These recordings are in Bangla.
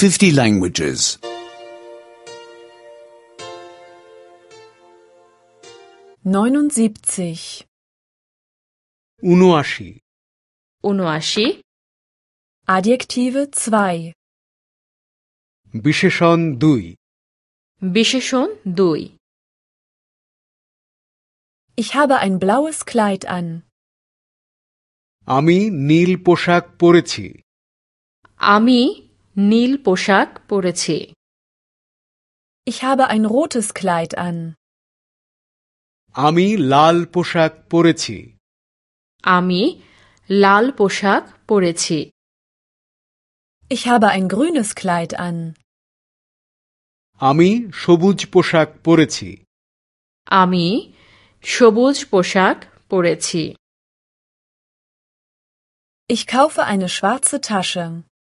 50 languages. 79. 79. 79. Adjektive 2. বিশেষণ 2. বিশেষণ 2. Ich habe ein blaues Kleid an. আমি নীল পোশাক পরেছি। আমি নীল পোশাক পরেছি। Ich habe ein rotes Kleid an. আমি লাল পোশাক পরেছি। আমি লাল পোশাক পরেছি। Ich habe ein grünes Kleid an. আমি সবুজ পোশাক পরেছি। আমি সবুজ পোশাক পরেছি। Ich kaufe eine schwarze Tasche.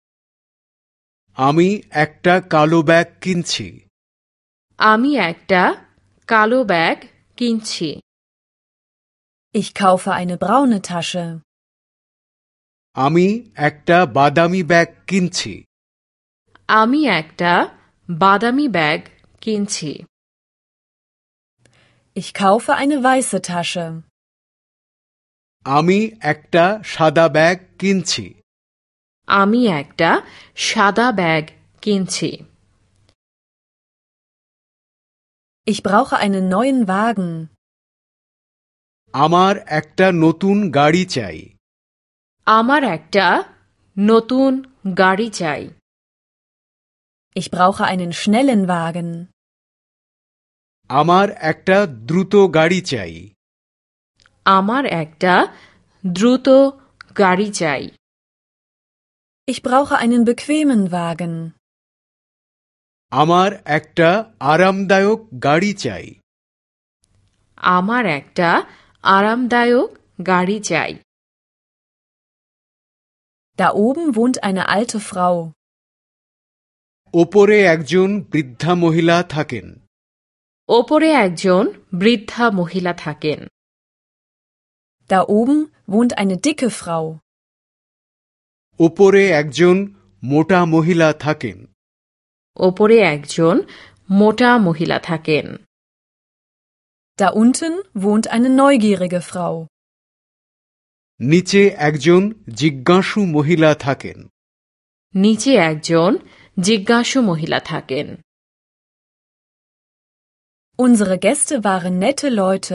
আমি একটা কালো ব্যাগ কিনছি। আমি একটা কালো ব্যাগ কিনছি। Ich kaufe eine braune Tasche. আমি একটা বাদামি ব্যাগ কিনছি। আমি একটা বাদামি ব্যাগ কিনছি। Ich kaufe eine weiße Tasche. আমি একটা সাদা ব্যাগ কিনছি। আমি একটা সাদা ব্যাগ কিনছি। Ich brauche einen neuen Wagen. আমার একটা নতুন গাড়ি চাই। আমার একটা নতুন গাড়ি চাই। Ich brauche einen schnellen Wagen. আমার একটা দ্রুত গাড়ি চাই। আমার একটা দ্রুত গাড়ি চাই। Ich brauche einen bequemen Wagen. আমার একটা আরামদায়ক গাড়ি চাই। আমার একটা আরামদায়ক গাড়ি চাই। Da oben wohnt eine alte Frau. ওপরে একজন বৃদ্ধা মহিলা থাকেন। ওপরে একজন বৃদ্ধা মহিলা থাকেন। Da oben wohnt eine dicke Frau. ওপরে একজন মোটা মহিলা থাকেন। ওপরে একজন মোটা মহিলা থাকেন। Da unten wohnt eine neugierige Frau. নিচে একজন জিজ্ঞাসু মহিলা থাকেন। নিচে একজন জিজ্ঞাসু মহিলা থাকেন। Unsere Gäste waren nette Leute.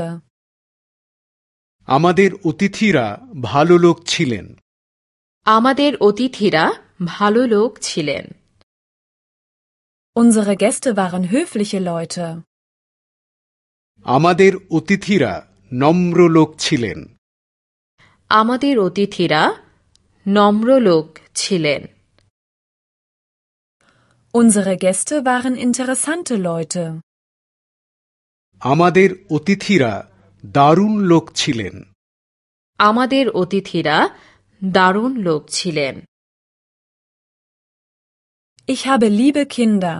আমাদের অতিথিরা ভালো লোক ছিলেন। আমাদের অতিথিরা ভালো লোক ছিলেন। Unsere Gäste waren höfliche Leute. আমাদের অতিথিরা নম্র লোক ছিলেন। আমাদের অতিথিরা নম্র লোক ছিলেন। Unsere Gäste waren interessante Leute. আমাদের অতিথিরা দারুণ লোক ছিলেন। আমাদের অতিথিরা দারুণ লোক ছিলেন। Ich habe liebe Kinder.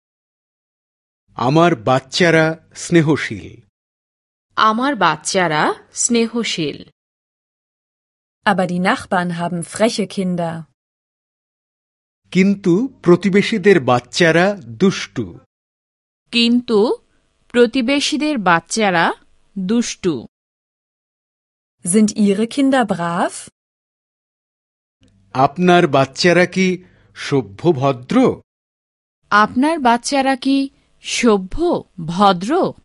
আমার বাচ্চারা স্নেহশীল। আমার বাচ্চারা স্নেহশীল। Aber die Nachbarn haben freche Kinder. কিন্তু প্রতিবেশীদের বাচ্চারা দুষ্টু। কিন্তু প্রতিবেশীদের বাচ্চারা দুষ্টু। Sind Ihre Kinder brav? আপনার বাচ্চারা কি সভ্য ভদ্র? আপনার বাচ্চারা কি সভ্য ভদ্র?